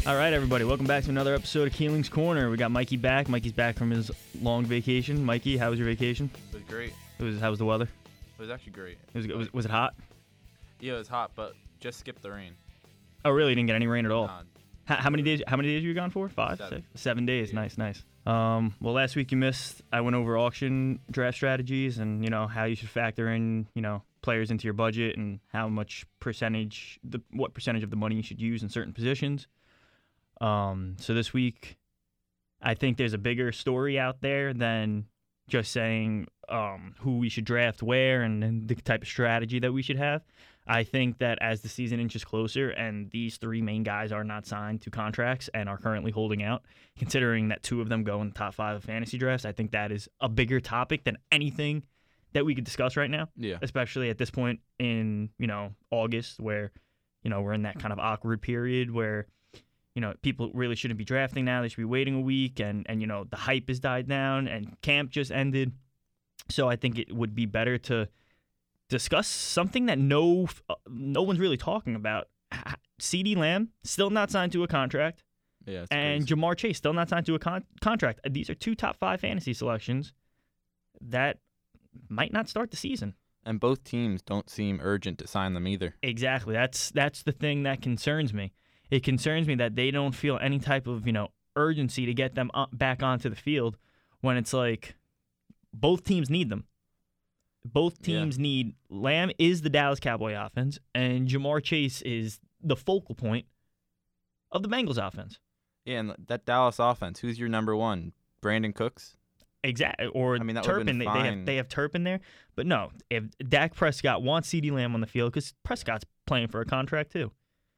All right, everybody, welcome back to another episode of Keeling's Corner. We got Mikey back. Mikey's back from his long vacation. Mikey, how was your vacation? It was great. How was the weather? It was actually great. Was it hot? Yeah, it was hot, but just skip the rain. Oh, really? You didn't get any rain at all? Nah, How many days? How many days were you gone for? 5, 7. 6, 7 days. Yeah. Nice. Well, last week you missed. I went over auction draft strategies and how you should factor in players into your budget and how much what percentage of the money you should use in certain positions. So this week, I think there's a bigger story out there than just saying who we should draft where and the type of strategy that we should have. I think that as the season inches closer and these 3 main guys are not signed to contracts and are currently holding out, considering that 2 of them go in the top 5 of fantasy drafts, I think that is a bigger topic than anything that we could discuss right now. Yeah. Especially at this point in, August where, we're in that kind of awkward period where, people really shouldn't be drafting now. They should be waiting a week and the hype has died down and camp just ended. So I think it would be better to discuss something that no one's really talking about. CeeDee Lamb still not signed to a contract. Yeah, and crazy. Ja'Marr Chase still not signed to a contract. These are 2 top 5 fantasy selections that might not start the season. And both teams don't seem urgent to sign them either. Exactly. That's the thing that concerns me. It concerns me that they don't feel any type of, urgency to get them back onto the field when it's like both teams need them. Both teams need Lamb is the Dallas Cowboy offense, and Ja'Marr Chase is the focal point of the Bengals offense. Yeah, and that Dallas offense, who's your number 1? Brandon Cooks? Exactly. Or that Turpin. would've been fine. They have Turpin there. But no, if Dak Prescott wants CeeDee Lamb on the field, because Prescott's playing for a contract too.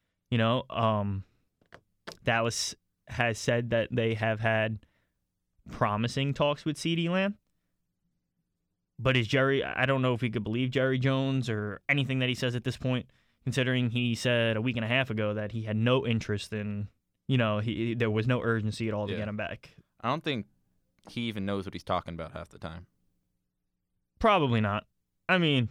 Dallas has said that they have had promising talks with CeeDee Lamb. But I don't know if we could believe Jerry Jones or anything that he says at this point, considering he said a week and a half ago that he had no interest in, there was no urgency at all to get him back. I don't think he even knows what he's talking about half the time. Probably not. I mean,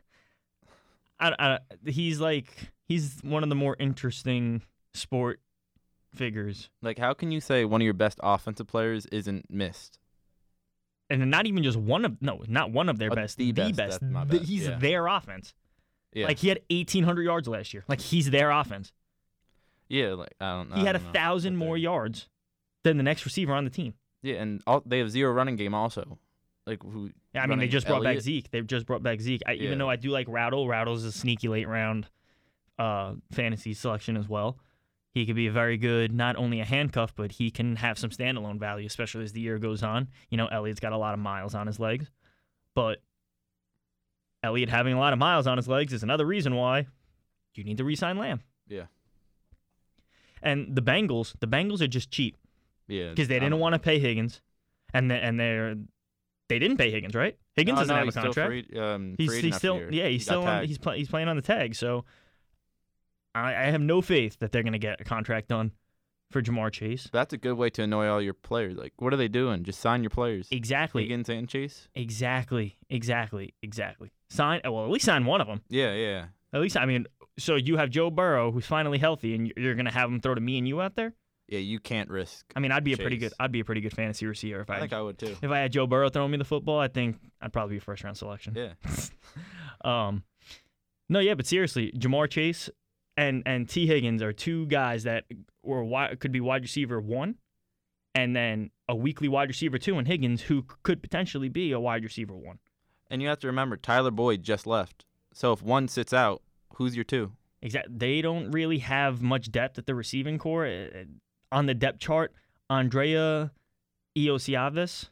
he's one of the more interesting sport figures. Like, how can you say one of your best offensive players isn't missed? And not even just not one of their best, the best. That's my bad. He's Yeah. their offense. Yeah. Like, he had 1,800 yards last year. Like, he's their offense. Yeah, like, I don't know. He had 1,000 more yards than the next receiver on the team. Yeah, and they have 0 running game also. Like, who? I mean, they just brought back Elliott? Zeke. They've just brought back Zeke. Even though I do like Rattle. Rattle's a sneaky late round fantasy selection as well. He could be a very good, not only a handcuff, but he can have some standalone value, especially as the year goes on. Elliott's got a lot of miles on his legs. But Elliott having a lot of miles on his legs is another reason why you need to re-sign Lamb. Yeah. And the Bengals are just cheap. Yeah. Because they didn't want to pay Higgins. And they didn't pay Higgins, right? Higgins doesn't have a contract. He's playing on the tag. So I have no faith that they're going to get a contract done for Ja'Marr Chase. That's a good way to annoy all your players. Like, what are they doing? Just sign your players. Exactly. Higgins and Chase? Exactly. At least sign one of them. Yeah. At least, so you have Joe Burrow, who's finally healthy, and you're going to have him throw to me and you out there? Yeah, you can't risk. I'd be Chase. I'd be a pretty good fantasy receiver if I think I would too. If I had Joe Burrow throwing me the football, I think I'd probably be a first round selection. Yeah. But seriously, Ja'Marr Chase and T. Higgins are 2 guys that could be wide receiver 1, and then a weekly wide receiver 2 in Higgins, who could potentially be a wide receiver 1. And you have to remember, Tyler Boyd just left. So if one sits out, who's your 2? Exactly. They don't really have much depth at the receiving core. On the depth chart, Andrea Iosiavis.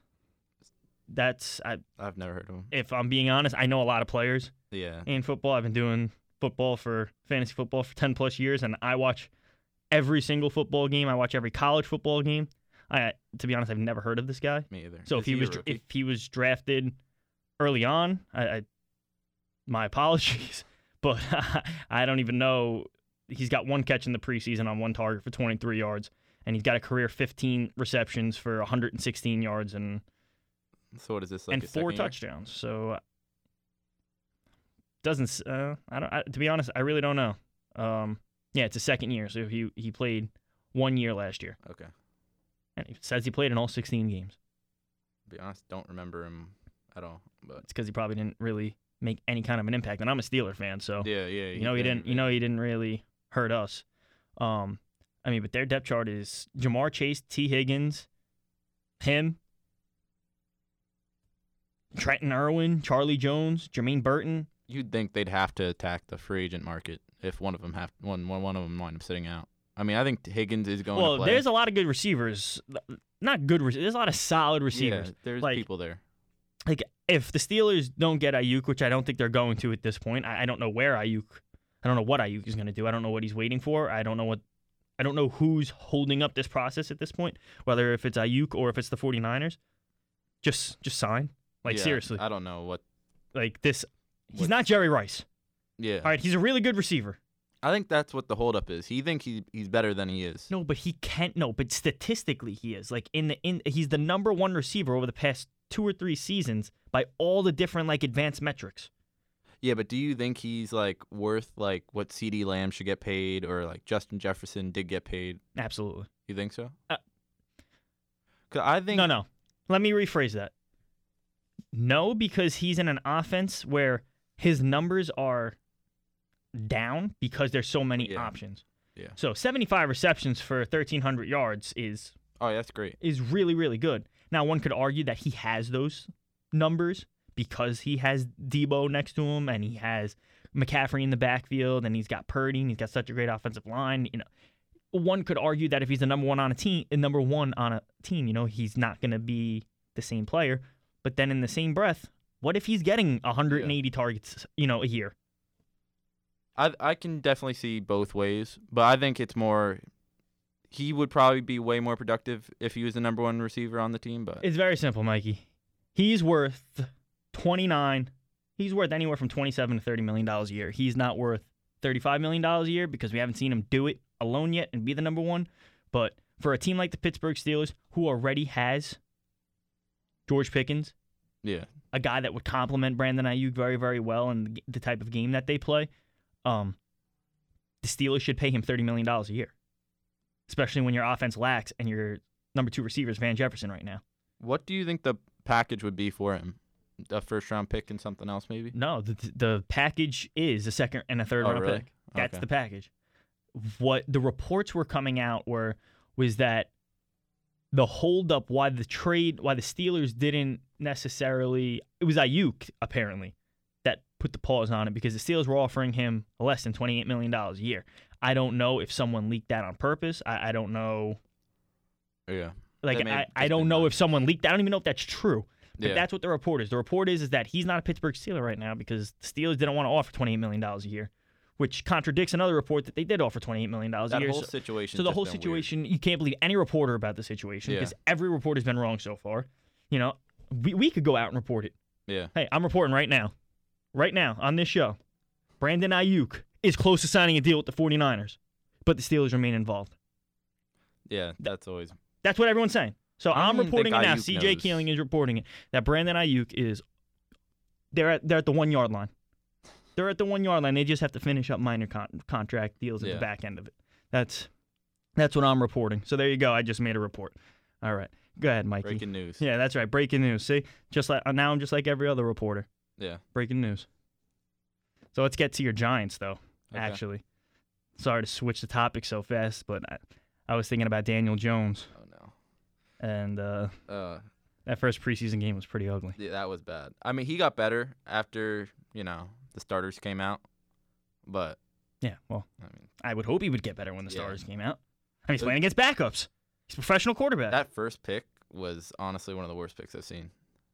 I've never heard of him. If I'm being honest, I know a lot of players Yeah. in football. I've been doing fantasy football for 10 plus years, and I watch every single football game. I watch every college football game. To be honest, I've never heard of this guy. Me either. So if he was drafted early on, my apologies, but I don't even know. He's got 1 catch in the preseason on 1 target for 23 yards, and he's got a career 15 receptions for 116 yards and what is this, like, and 4 touchdowns. So doesn't to be honest, I really don't know. It's his second year, so he played 1 year last year. Okay. And he says he played in all 16 games. To be honest, don't remember him at all. But It's because he probably didn't really make any kind of an impact. And I'm a Steeler fan, so yeah. he didn't really hurt us. But their depth chart is Jamar Chase, T. Higgins, him, Trenton Irwin, Charlie Jones, Jermaine Burton. You'd think they'd have to attack the free agent market if one of them wind up sitting out. I mean, I think Higgins is going to play. Well, there's a lot of good receivers. Not good receivers. There's a lot of solid receivers. Yeah, there's people there. Like, if the Steelers don't get Ayuk, which I don't think they're going to at this point, I don't know where Ayuk. I don't know what Ayuk is going to do. I don't know what he's waiting for. I don't know who's holding up this process at this point, whether if it's Ayuk or if it's the 49ers. Just sign. Like, seriously. I don't know what. Like, this. He's not Jerry Rice. Yeah. All right, he's a really good receiver. I think that's what the holdup is. He thinks he's better than he is. No, but he can't. No, but statistically he is. Like, he's the number one receiver over the past 2 or 3 seasons by all the different, like, advanced metrics. Yeah, but do you think he's, like, worth, like, what CeeDee Lamb should get paid or, like, Justin Jefferson did get paid? Absolutely. You think so? 'Cause I think... No. Let me rephrase that. No, because he's in an offense where his numbers are down because there's so many options. Yeah. So 75 receptions for 1,300 yards is... Oh, yeah, that's great. Is really, really good. Now, one could argue that he has those numbers because he has Debo next to him and he has McCaffrey in the backfield and he's got Purdy and he's got such a great offensive line. You know, one could argue that if he's the number one on a team, you know, he's not going to be the same player. But then in the same breath, what if he's getting 180 targets, you know, a year? I can definitely see both ways, but I think it's more. He would probably be way more productive if he was the number one receiver on the team. But it's very simple, Mikey. He's worth 29. He's worth anywhere from $27 to $30 million a year. He's not worth $35 million a year because we haven't seen him do it alone yet and be the number one. But for a team like the Pittsburgh Steelers, who already has George Pickens, a guy that would complement Brandon Ayuk very, very well in the type of game that they play, the Steelers should pay him $30 million a year, especially when your offense lacks and your number 2 receiver is Van Jefferson right now. What do you think the package would be for him? A first-round pick and something else, maybe? No, the package is a second and a third-round really? pick. That's the package. What the reports were coming out was that the holdup, why the Steelers didn't necessarily, it was Ayuk apparently that put the pause on it because the Steelers were offering him less than $28 million a year. I don't know if someone leaked that on purpose. I don't know. Yeah. Like, I don't know if someone leaked that. I don't even know if that's true. But Yeah. that's what the report is. The report is that he's not a Pittsburgh Steeler right now because the Steelers didn't want to offer $28 million a year, which contradicts another report that they did offer $28 million a year. That whole situation. So the whole situation, you can't believe any reporter about the situation because every report has been wrong so far. You know, we could go out and report it. Yeah. Hey, I'm reporting right now on this show. Brandon Ayuk is close to signing a deal with the 49ers, but the Steelers remain involved. Yeah, that's always. That's what everyone's saying. So I don't I'm even reporting it think now. Ayuk CJ knows. Keeling is reporting it that Brandon Ayuk is. They're at the 1 yard line. They're at the 1 yard line. They just have to finish up minor contract deals at the back end of it. That's what I'm reporting. So there you go. I just made a report. All right, go ahead, Mikey. Breaking news. Yeah, that's right. Breaking news. See, now I'm just like every other reporter. Yeah. Breaking news. So let's get to your Giants, though. Okay. Actually, sorry to switch the topic so fast, but I was thinking about Daniel Jones. Oh no. And that first preseason game was pretty ugly. Yeah, that was bad. I mean, he got better after the starters came out, but Yeah, well, I mean, I would hope he would get better when the Yeah. starters came out. I mean, he's playing against backups. He's a professional quarterback. that first pick was honestly one of the worst picks I've seen.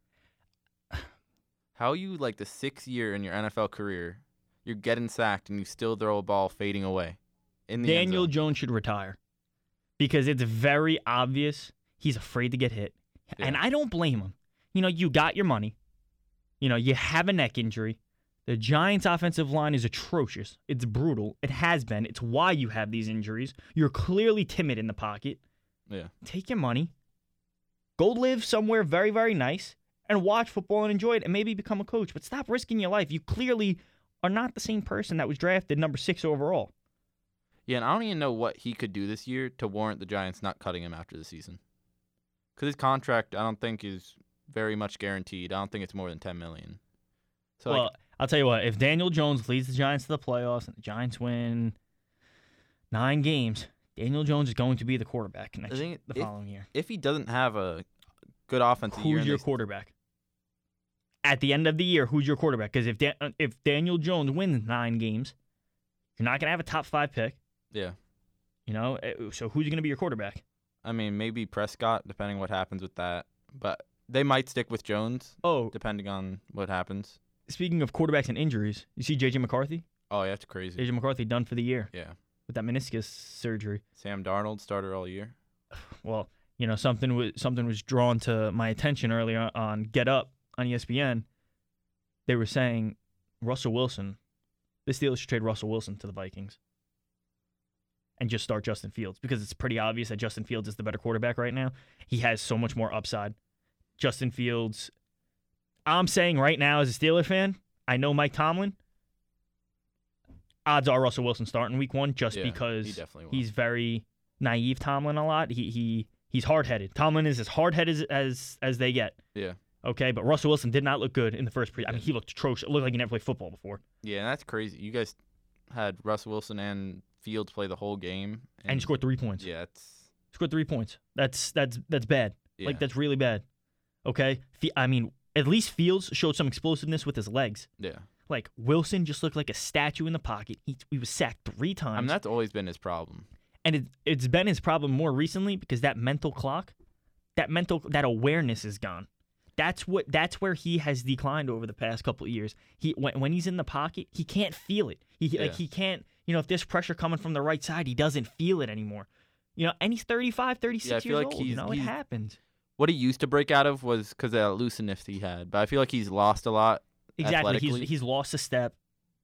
How you like the 6th year in your NFL career, you're getting sacked and you still throw a ball fading away in the end Daniel zone. Jones should retire because it's very obvious he's afraid to get hit. Yeah. And I don't blame him. You know, you got your money. You know, you have a neck injury. The Giants' offensive line is atrocious. It's brutal. It has been. It's why you have these injuries. You're clearly timid in the pocket. Yeah. Take your money. Go live somewhere very, very nice and watch football and enjoy it and maybe become a coach. But stop risking your life. You clearly are not the same person that was drafted number 6 overall. Yeah, and I don't even know what he could do this year to warrant the Giants not cutting him after the season. Because his contract, I don't think, is very much guaranteed. I don't think it's more than $10 million. So, Well, I'll tell you what. If Daniel Jones leads the Giants to the playoffs and the Giants win 9 games, Daniel Jones is going to be the quarterback the following year. if he doesn't have a good offensive year, Who's your quarterback? At the end of the year, who's your quarterback? Because if Daniel Jones wins 9 games, you're not going to have a top 5 pick. Yeah. So who's going to be your quarterback? I mean, maybe Prescott, depending what happens with that. But they might stick with Jones, depending on what happens. Speaking of quarterbacks and injuries, you see J.J. McCarthy? Oh, yeah, that's crazy. J.J. McCarthy done for the year. Yeah. With that meniscus surgery. Sam Darnold starter all year. Well, something was drawn to my attention earlier on Get Up on ESPN. They were saying Russell Wilson, the Steelers should trade Russell Wilson to the Vikings and just start Justin Fields because it's pretty obvious that Justin Fields is the better quarterback right now. He has so much more upside. Justin Fields, I'm saying right now as a Steeler fan, I know Mike Tomlin. Odds are Russell Wilson starting week 1 just because he's very naive. Tomlin a lot. He's hard-headed. Tomlin is as hard-headed as they get. Yeah. Okay, but Russell Wilson did not look good in the first I mean, he looked atrocious. It looked like he never played football before. Yeah, and that's crazy. You guys had Russell Wilson and Fields play the whole game. And scored 3 points. Yeah, scored 3 points. That's bad. Yeah. Like, that's really bad. Okay? I mean, at least Fields showed some explosiveness with his legs. Yeah. Like, Wilson just looked like a statue in the pocket. He was sacked 3 times. I mean, that's always been his problem. And it's been his problem more recently because that mental clock, that awareness is gone. That's where he has declined over the past couple of years. When he's in the pocket, he can't feel it. He can't, if there's pressure coming from the right side, he doesn't feel it anymore. And he's 35, 36 years old. It happens. What he used to break out of was because of that looseness he had, but I feel like he's lost a lot. Exactly, he's lost a step,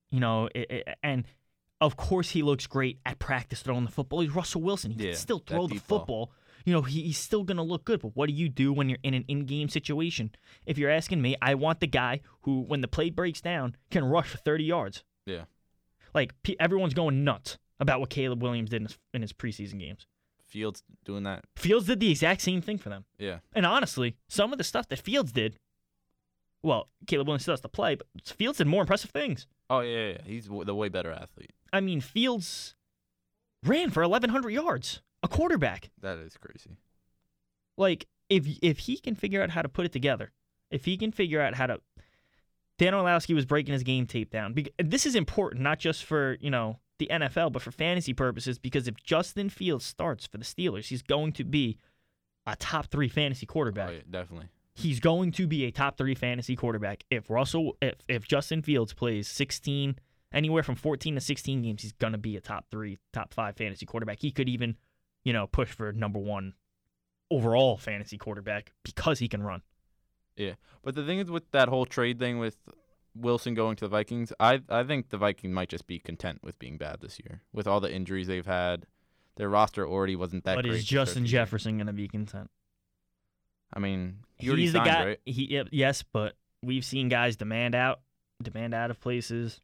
and of course he looks great at practice throwing the football. He's Russell Wilson. He can still throw the football. He's still going to look good, but what do you do when you're in an in-game situation? If you're asking me, I want the guy who, when the play breaks down, can rush for 30 yards. Yeah. Like, everyone's going nuts about what Caleb Williams did in his preseason games. Fields doing that. Fields did the exact same thing for them. Yeah. And honestly, some of the stuff that Fields did, well, Caleb Williams still has to play, but Fields did more impressive things. Oh, yeah. He's the way better athlete. I mean, Fields ran for 1,100 yards. A quarterback. That is crazy. Like, if he can figure out how to put it together, if he can figure out how to... Dan Orlowski was breaking his game tape down. This is important, not just for, the NFL, but for fantasy purposes, because if Justin Fields starts for the Steelers, he's going to be a top 3 fantasy quarterback. Oh, yeah, definitely. He's going to be a top 3 fantasy quarterback. If Justin Fields plays anywhere from 14 to 16 games, he's going to be a top 3, top 5 fantasy quarterback. He could even, push for number 1 overall fantasy quarterback because he can run. Yeah, but the thing is with that whole trade thing with Wilson going to the Vikings, I think the Vikings might just be content with being bad this year. With all the injuries they've had, their roster already wasn't that great. But is Justin Jefferson going to be content? I mean, he's the guy, right? Yes, but we've seen guys demand out of places.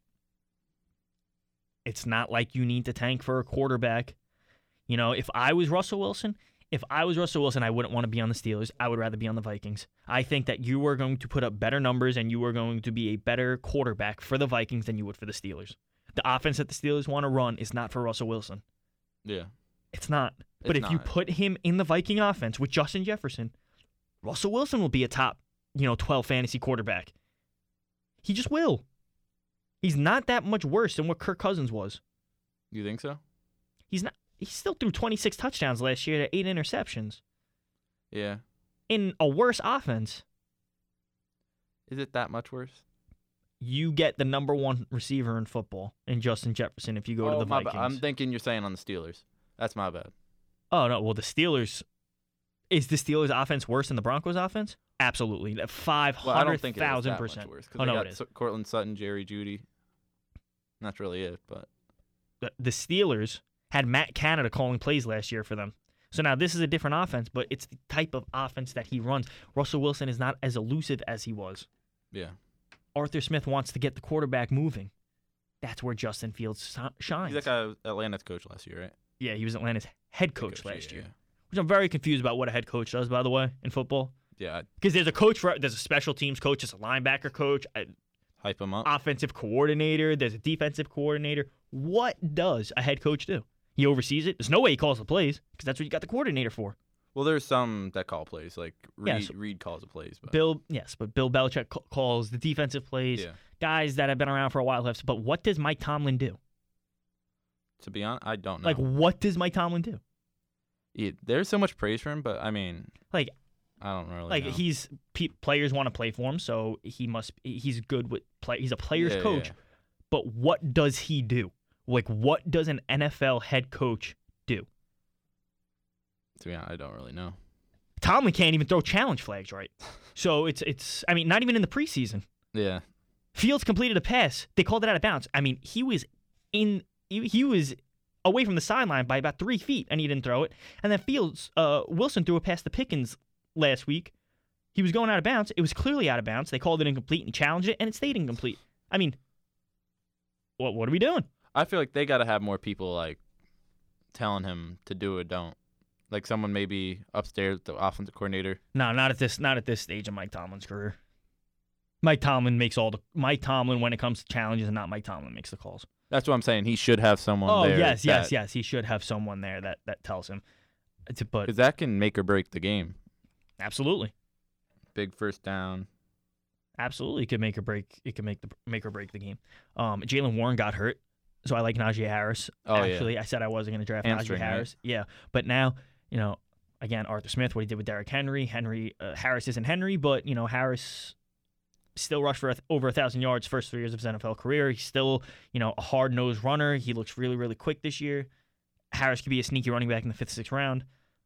It's not like you need to tank for a quarterback. If I was Russell Wilson, I wouldn't want to be on the Steelers. I would rather be on the Vikings. I think that you are going to put up better numbers and you are going to be a better quarterback for the Vikings than you would for the Steelers. The offense that the Steelers want to run is not for Russell Wilson. Yeah. It's not. But if you put him in the Viking offense with Justin Jefferson, Russell Wilson will be a top, 12 fantasy quarterback. He just will. He's not that much worse than what Kirk Cousins was. You think so? He's not. He still threw 26 touchdowns last year to 8 interceptions. Yeah. In a worse offense. Is it that much worse? You get the number 1 receiver in football in Justin Jefferson if you go to the Vikings. I'm thinking you're saying on the Steelers. That's my bad. Oh, no. Well, the Steelers... Is the Steelers' offense worse than the Broncos' offense? Absolutely. 500,000%. Well, I don't think it is that much worse. Oh, no, it is. Cortland Sutton, Jerry Jeudy. That's really it, but... The Steelers had Matt Canada calling plays last year for them. So now this is a different offense, but it's the type of offense that he runs. Russell Wilson is not as elusive as he was. Yeah. Arthur Smith wants to get the quarterback moving. That's where Justin Fields shines. He's like Atlanta's coach last year, right? Yeah, he was Atlanta's head coach last year. Yeah. Which I'm very confused about what a head coach does, by the way, in football. Yeah. Because there's a special teams coach, there's a linebacker coach, Hype him up. offensive coordinator, there's a defensive coordinator. What does a head coach do? He oversees it. There's no way he calls the plays because that's what you got the coordinator for. Well, there's some that call plays, like Yes. Reed calls the plays. But Bill Belichick calls the defensive plays. yeah. Guys that have been around for a while have. But what does Mike Tomlin do? To be honest, I don't know. Like, what does Mike Tomlin do? There's so much praise for him, but I mean, Like, I don't really like know. players want to play for him, so he's good with play. He's a player's Yeah, coach. yeah. But what does he do? Like, what does an NFL head coach do? To be honest, I don't really know. Tomlin can't even throw challenge flags right. So it's. I mean, not even in the preseason. Yeah. Fields completed a pass. They called it out of bounds. I mean, he was away from the sideline by about 3 feet, and he didn't throw it. And then Wilson threw a pass to Pickens last week. He was going out of bounds. It was clearly out of bounds. They called it incomplete and he challenged it, and it stayed incomplete. I mean, what are we doing? I feel like they got to have more people like telling him to do it, don't. Like someone maybe upstairs, the offensive coordinator. No, not at this stage of Mike Tomlin's career. Mike Tomlin, when it comes to challenges, and not Mike Tomlin makes the calls. That's what I'm saying. He should have someone Oh, there. yes. He should have someone there that tells him. But Because that can make or break the game. absolutely, Big first down. absolutely, it could make or break. It could make or break the game. Jalen Warren got hurt, so I like Najee Harris. Oh, Actually, yeah. I said I wasn't going to draft Hamstring, Najee Harris. Yeah, but now again, Arthur Smith, what he did with Derrick Henry. Harris isn't Henry, but Harris still rushed for over 1,000 yards first 3 years of his NFL career. He's still, a hard-nosed runner. He looks really, really quick this year. Harris could be a sneaky running back in the 5th, 6th round.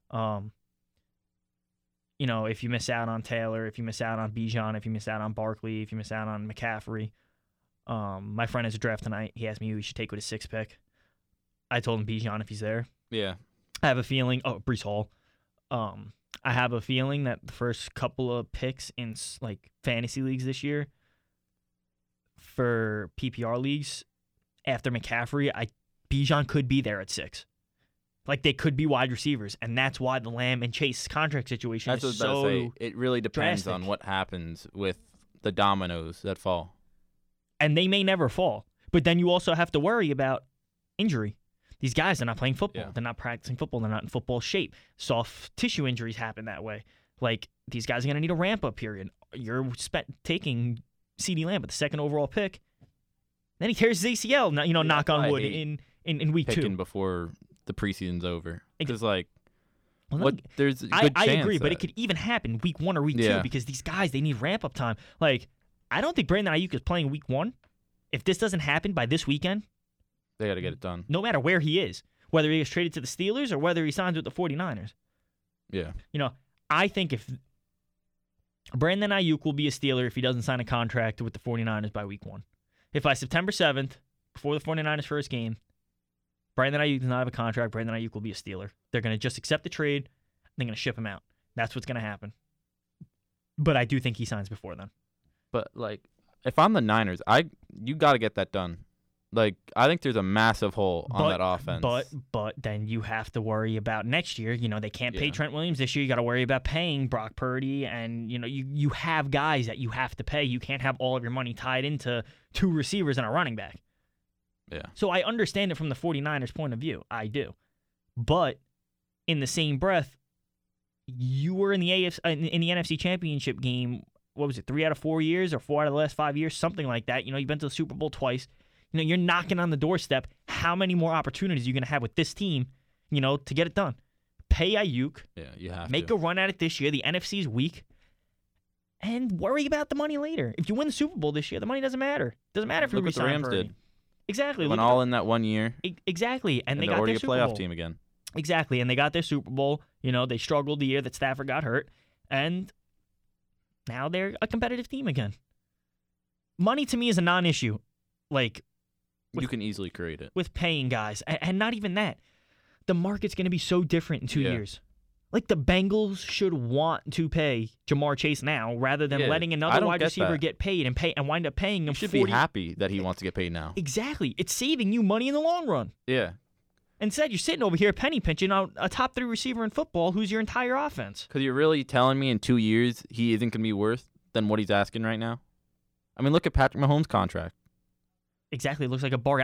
If you miss out on Taylor, if you miss out on Bijan, if you miss out on Barkley, if you miss out on McCaffrey. My friend has a draft tonight. He asked me who he should take with his 6th pick. I told him Bijan if he's there. Yeah. I have a feeling. Breece Hall. I have a feeling that the first couple of picks in like fantasy leagues this year for PPR leagues after McCaffrey, Bijan could be there at 6. Like they could be wide receivers, and that's why the Lamb and Chase contract situation That's what is I was about to so. say. It really depends drastic. on what happens with the dominoes that fall. And they may never fall. But then you also have to worry about injury. These guys are not playing football. Yeah. They're not practicing football. They're not in football shape. Soft tissue injuries happen that way. Like, these guys are going to need a ramp-up period. You're taking CeeDee Lamb with the 2nd overall pick. Then he tears his ACL, knock on I wood, hate in week 2. Picking before the preseason's over. Because, Well, there's a I good chance agree, but that- it could even happen week 1 or week 2 Yeah. because these guys, they need ramp-up time. Like, I don't think Brandon Ayuk is playing week 1. If this doesn't happen by this weekend, they got to get it done. no matter where he is, whether he gets traded to the Steelers or whether he signs with the 49ers. Yeah. I think if Brandon Ayuk will be a Steeler if he doesn't sign a contract with the 49ers by week 1. If by September 7th, before the 49ers' first game, Brandon Ayuk does not have a contract, Brandon Ayuk will be a Steeler. They're going to just accept the trade. They're going to ship him out. That's what's going to happen. But I do think he signs before then. But, if I'm the Niners, you got to get that done. I think there's a massive hole on that offense. But then you have to worry about next year. They can't pay Yeah. Trent Williams this year. You got to worry about paying Brock Purdy, and you have guys that you have to pay. You can't have all of your money tied into 2 receivers and a running back. Yeah. So I understand it from the 49ers' point of view. I do. But in the same breath, you were in the NFC Championship game, what was it, 3 out of 4 years or 4 out of the last 5 years, something like that. You've been to the Super Bowl twice. You're knocking on the doorstep. How many more opportunities are you going to have with this team, to get it done? Pay Ayuk. Yeah, you have Make to. a run at it this year. The NFC's weak. And worry about the money later. If you win the Super Bowl this year, the money doesn't matter. Doesn't matter if you Look what the resign Rams Purdy. did. Exactly. They went Look at all in that 1 year. Exactly. And they they're got already their a Super playoff Bowl. team again. Exactly. And they got their Super Bowl. They struggled the year that Stafford got hurt. And now they're a competitive team again. Money to me is a non-issue. You can easily create it. With paying guys. And not even that. The market's going to be so different in 2 Yeah. years. Like, the Bengals should want to pay Jamar Chase now rather than letting I another don't wide get receiver that. get paid and wind up paying him You should 40. be happy that he wants to get paid now. Exactly. It's saving you money in the long run. Yeah. Instead, you're sitting over here penny pinching on a top 3 receiver in football who's your entire offense. Because you're really telling me in 2 years he isn't going to be worth than what he's asking right now? I mean, look at Patrick Mahomes' contract. Exactly. It looks like a bargain.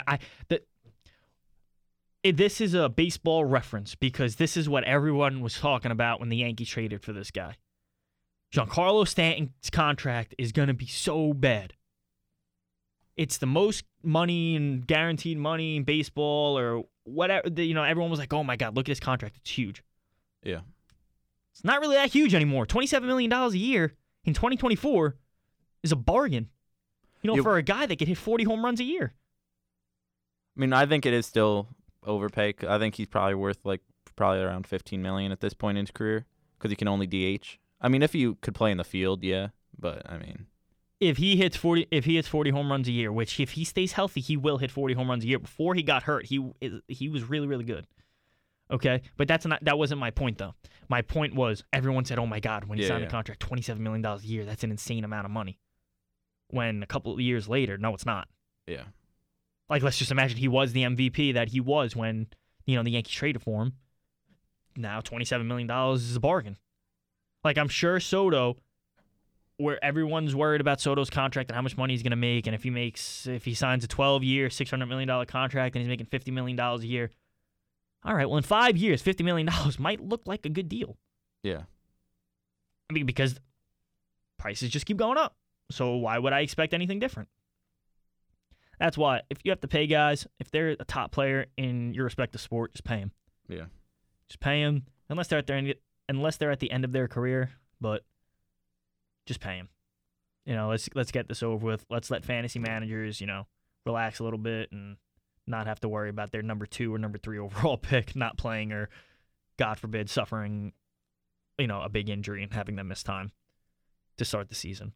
This is a baseball reference because this is what everyone was talking about when the Yankees traded for this guy. Giancarlo Stanton's contract is going to be so bad. It's the most money and guaranteed money in baseball or whatever. Everyone was like, oh my God, look at his contract. It's huge. Yeah. It's not really that huge anymore. $27 million a year in 2024 is a bargain. For a guy that could hit 40 home runs a year. I mean, I think it is still overpay. I think he's probably worth probably around $15 million at this point in his career because he can only DH. I mean, if you could play in the field, yeah, but I mean, if he hits 40 home runs a year, which if he stays healthy, he will hit 40 home runs a year. Before he got hurt, he was really, really good. Okay, but that wasn't my point though. My point was everyone said, "Oh my God," when he signed a contract, $27 million a year. That's an insane amount of money. When a couple of years later, no, it's not. Yeah. Like, let's just imagine he was the MVP that he was when, the Yankees traded for him. Now, $27 million is a bargain. Like, I'm sure Soto, where everyone's worried about Soto's contract and how much money he's going to make, and if he signs a 12-year, $600 million contract and he's making $50 million a year, all right, well, in 5 years, $50 million might look like a good deal. Yeah. I mean, because prices just keep going up. So why would I expect anything different? That's why, if you have to pay guys, if they're a top player in your respective sport, just pay them. Yeah. Just pay them, unless they're at the end of their career, but just pay them. Let's get this over with. Let's let fantasy managers, relax a little bit and not have to worry about their number 2 or number 3 overall pick not playing or, God forbid, suffering, a big injury and having them miss time to start the season.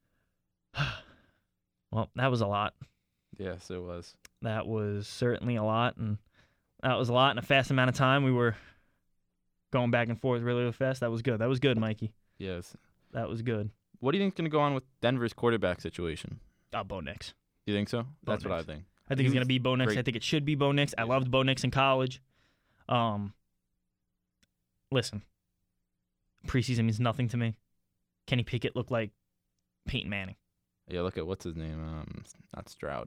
Well, that was a lot. Yes, it was. That was certainly a lot, and that was a lot in a fast amount of time. We were going back and forth really, really fast. That was good. That was good, Mikey. Yes. That was good. What do you think's going to go on with Denver's quarterback situation? Bo Nix. You think so? Bo That's Nix. what I think. I think he's going to be Bo Nix. great. I think it should be Bo Nix. I loved Bo Nix in college. Listen, preseason means nothing to me. Kenny Pickett looked like Peyton Manning. Yeah, look at what's his name? Not Stroud.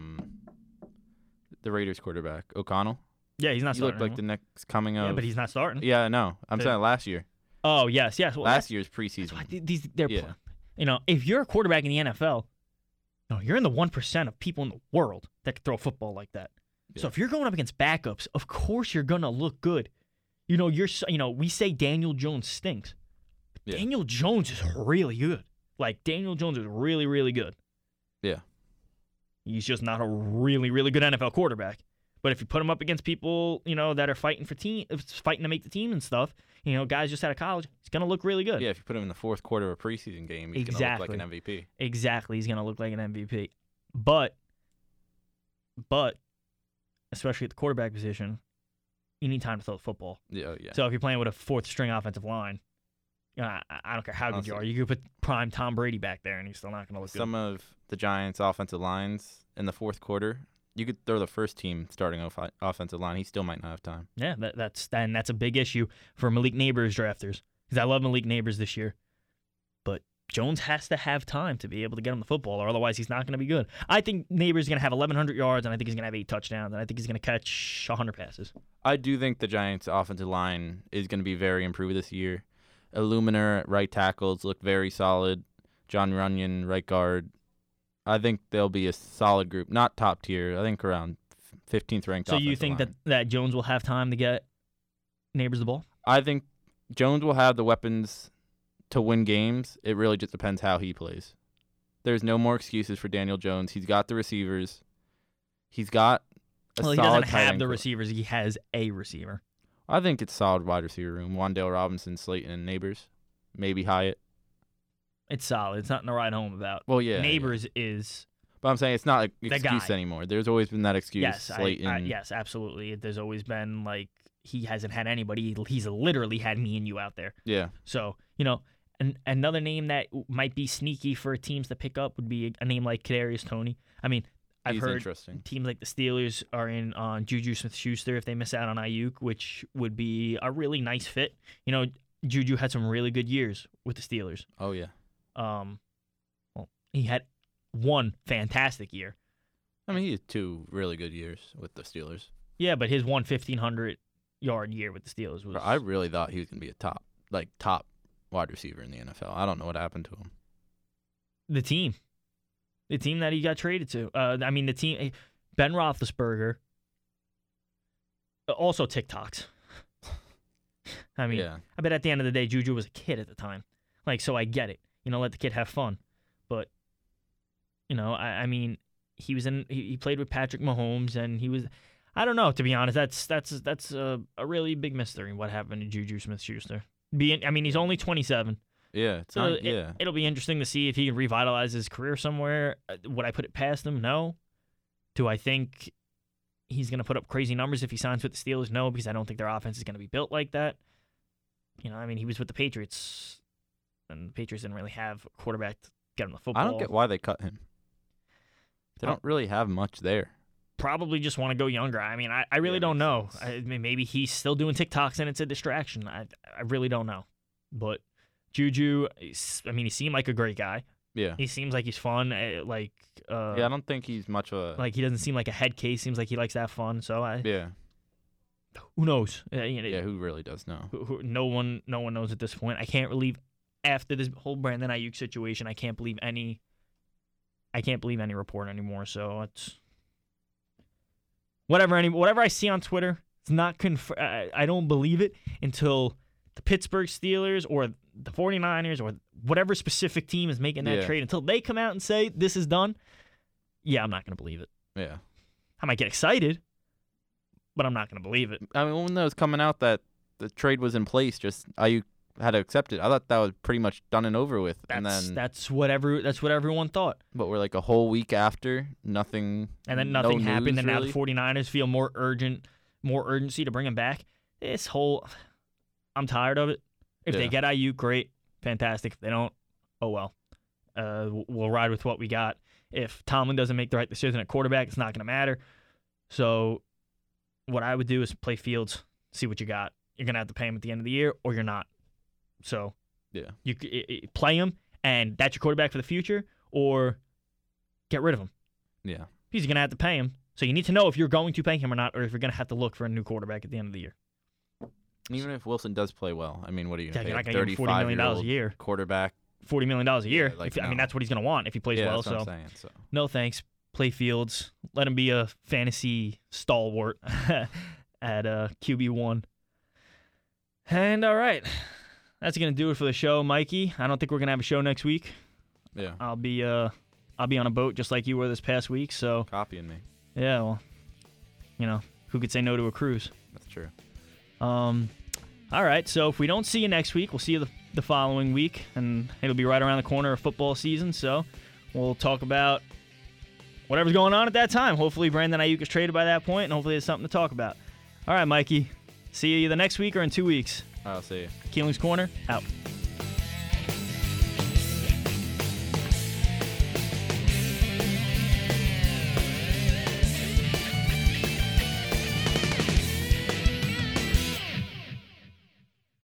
The Raiders quarterback, O'Connell. Yeah, he's not He starting. looked like the next coming of. Yeah, but he's not starting. Yeah, no, I'm saying last year. Oh, yes. Well, Last year's that's preseason. why if you're a quarterback in the NFL, you're in the 1% of people in the world that can throw a football like that. So if you're going up against backups, of course you're gonna look good. We say Daniel Jones stinks. Yeah. Daniel Jones is really good. Like, Daniel Jones is really, really good. Yeah. He's just not a really, really good NFL quarterback. But if you put him up against people, that are fighting to make the team and stuff, guys just out of college, he's going to look really good. Yeah, if you put him in the fourth quarter of a preseason game, he's going to look like an MVP. Exactly. He's going to look like an MVP. But, especially at the quarterback position, you need time to throw the football. Yeah. So if you're playing with a fourth-string offensive line, I don't care how good you are. You could put prime Tom Brady back there, and he's still not going to look good. Some of the Giants' offensive lines in the fourth quarter, you could throw the first team starting offensive line. He still might not have time. Yeah, that's a big issue for Malik Neighbors drafters, because I love Malik Neighbors this year. But Jones has to have time to be able to get him the football, or otherwise he's not going to be good. I think Neighbors is going to have 1,100 yards, and I think he's going to have 8 touchdowns, and I think he's going to catch 100 passes. I do think the Giants' offensive line is going to be very improved this year. Illuminator at right tackles look very solid. John Runyon, right guard. I think they'll be a solid group. Not top tier. I think around 15th ranked. So you think that Jones will have time to get Neighbors the ball? I think Jones will have the weapons to win games. It really just depends how he plays. There's no more excuses for Daniel Jones. He's got the receivers. He's got a solid he doesn't tight have end the core. receivers. He has a receiver. I think it's solid wide receiver room. Wan'Dale Robinson, Slayton, and Neighbors. Maybe Hyatt. It's solid. It's nothing to write home about. Well, yeah. Neighbors is... But I'm saying it's not an the excuse guy. anymore. There's always been that excuse. Yes, Slayton. yes, absolutely. There's always been, he hasn't had anybody. He's literally had me and you out there. Yeah. So, another name that might be sneaky for teams to pick up would be a name like Kadarius Toney. I mean, I've He's heard interesting. teams like the Steelers are in on Juju Smith-Schuster if they miss out on Ayuk, which would be a really nice fit. Juju had some really good years with the Steelers. Oh, yeah. Well, he had one fantastic year. I mean, he had 2 really good years with the Steelers. Yeah, but his 1,500-yard year with the Steelers was... I really thought he was going to be a top wide receiver in the NFL. I don't know what happened to him. The team that he got traded to. The team... Ben Roethlisberger. Also TikToks. I mean, yeah. I bet at the end of the day, Juju was a kid at the time. So I get it. Let the kid have fun. But, he was he played with Patrick Mahomes, and he was... I don't know, to be honest. That's a really big mystery, what happened to Juju Smith-Schuster. He's only 27. Yeah, It'll be interesting to see if he can revitalize his career somewhere. Would I put it past him? No. Do I think he's going to put up crazy numbers if he signs with the Steelers? No, because I don't think their offense is going to be built like that. He was with the Patriots, and the Patriots didn't really have a quarterback to get him the football. I don't get why they cut him. They don't really have much there. Probably just want to go younger. I really don't know. Maybe he's still doing TikToks and it's a distraction. I really don't know. But Juju, he seemed like a great guy. Yeah. He seems like he's fun. Yeah, I don't think he's much of a... he doesn't seem like a head case. Seems like he likes to have fun. So yeah. Who knows? Who really does know? No one knows at this point. I can't believe after this whole Brandon Ayuk situation, I can't believe any report anymore. So it's whatever I see on Twitter. It's not I don't believe it until the Pittsburgh Steelers or the 49ers or whatever specific team is making that trade, until they come out and say this is done. Yeah, I'm not going to believe it. Yeah. I might get excited, but I'm not going to believe it. When it was coming out that the trade was in place, just Ayuk had to accept it. I thought that was pretty much done and over with. That's what everyone thought. But we're like a whole week after, nothing. And then nothing happened, and really. Now the 49ers feel more urgency to bring him back. I'm tired of it. If they get Ayuk, great, fantastic. If they don't, oh well. We'll ride with what we got. If Tomlin doesn't make the right decision at quarterback, it's not going to matter. So what I would do is play Fields, see what you got. You're going to have to pay him at the end of the year, or you're not. So you play him, and that's your quarterback for the future, or get rid of him. Yeah. Because you're going to have to pay him. So you need to know if you're going to pay him or not, or if you're going to have to look for a new quarterback at the end of the year. Even if Wilson does play well, what are you going to pay? You're not going to give him $40 million a year. Quarterback. $40 million a year. No. That's what he's going to want if he plays well. That's what I'm saying, so. No thanks. Play Fields. Let him be a fantasy stalwart at QB1. And all right. That's going to do it for the show, Mikey. I don't think we're going to have a show next week. Yeah. I'll be on a boat just like you were this past week. So copying me. Yeah, well, who could say no to a cruise? That's true. All right, so if we don't see you next week, we'll see you the following week, and it'll be right around the corner of football season, so we'll talk about whatever's going on at that time. Hopefully Brandon Ayuk is traded by that point, and hopefully there's something to talk about. All right, Mikey, see you either next week or in 2 weeks. I'll see you. Keeling's Corner, out.